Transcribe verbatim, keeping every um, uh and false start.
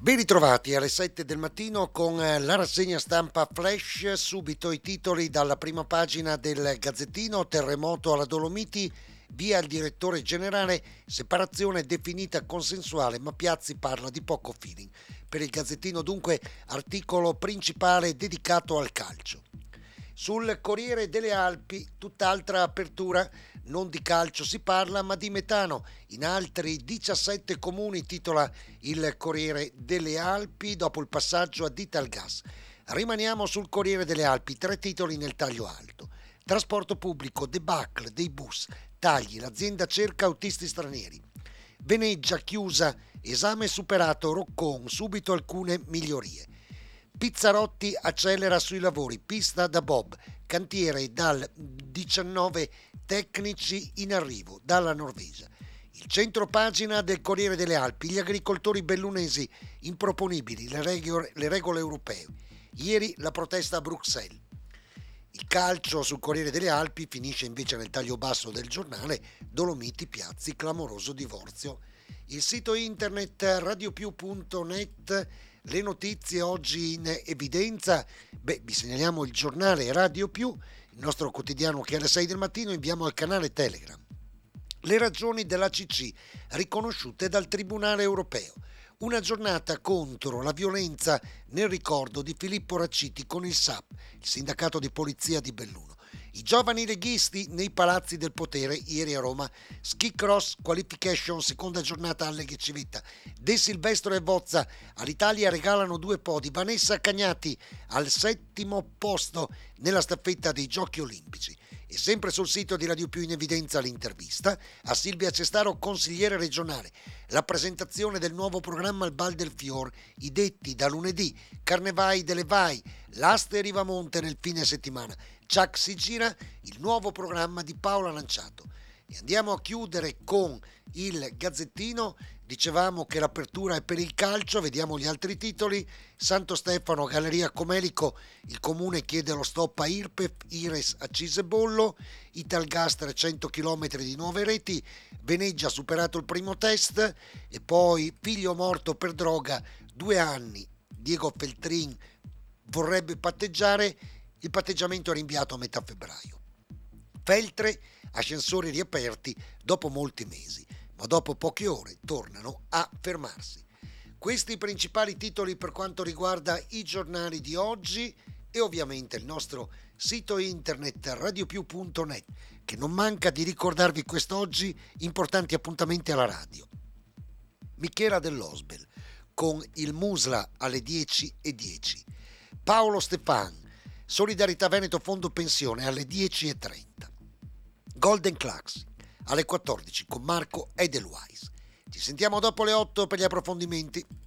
Ben ritrovati alle sette del mattino con eh, la rassegna stampa flash, subito i titoli dalla prima pagina del Gazzettino: terremoto alla Dolomiti, via il direttore generale, separazione definita consensuale ma Piazzi parla di poco feeling. Per il Gazzettino dunque articolo principale dedicato al calcio. Sul Corriere delle Alpi tutt'altra apertura, non di calcio si parla ma di metano. In altri diciassette comuni, titola il Corriere delle Alpi, dopo il passaggio ad Italgas. Rimaniamo sul Corriere delle Alpi, tre titoli nel taglio alto. Trasporto pubblico, debacle dei bus, tagli, l'azienda cerca autisti stranieri. Veneggia chiusa, esame superato, Roccon, subito alcune migliorie. Pizzarotti accelera sui lavori, pista da bob, cantiere dal diciannove, tecnici in arrivo dalla Norvegia. Il centro pagina del Corriere delle Alpi, gli agricoltori bellunesi improponibili, le regole, le regole europee. Ieri la protesta a Bruxelles. Il calcio sul Corriere delle Alpi finisce invece nel taglio basso del giornale: Dolomiti, Piazzi, clamoroso divorzio. Il sito internet radiopiù punto net, le notizie oggi in evidenza. Beh, vi segnaliamo il giornale Radio Più, il nostro quotidiano che alle sei del mattino inviamo al canale Telegram. Le ragioni dell'A C C riconosciute dal Tribunale Europeo. Una giornata contro la violenza nel ricordo di Filippo Raciti con il S A P, il sindacato di polizia di Belluno. I giovani leghisti nei palazzi del potere, ieri a Roma. Ski cross qualification, seconda giornata alle Civetta. De Silvestro e Bozza all'Italia regalano due podi. Vanessa Cagnati al settimo posto nella staffetta dei Giochi Olimpici. E sempre sul sito di Radio Più in evidenza l'intervista a Silvia Cestaro, consigliere regionale. La presentazione del nuovo programma al Bal del Fior, i detti da lunedì, Carnevai delle Vai, l'Aste Rivamonte nel fine settimana. Ciak si gira, il nuovo programma di Paola Lanciato. E andiamo a chiudere con il Gazzettino. Dicevamo che l'apertura è per il calcio, vediamo gli altri titoli. Santo Stefano, Galleria Comelico, il comune chiede lo stop a I R P E F, Ires accise bollo. Italgas trecento chilometri di nuove reti. Veneggia ha superato il primo test. E poi figlio morto per droga, due anni. Diego Feltrin vorrebbe patteggiare, il patteggiamento è rinviato a metà febbraio. Feltre, ascensori riaperti dopo molti mesi, ma dopo poche ore tornano a fermarsi. Questi i principali titoli per quanto riguarda i giornali di oggi e ovviamente il nostro sito internet radiopiù punto net, che non manca di ricordarvi quest'oggi importanti appuntamenti alla radio. Michela dell'Osbel con il Musla alle dieci e dieci. Paolo Stefan, Solidarietà Veneto Fondo Pensione alle dieci e trenta. Golden Clax alle quattordici con Marco Edelweiss. Ci sentiamo dopo le otto per gli approfondimenti.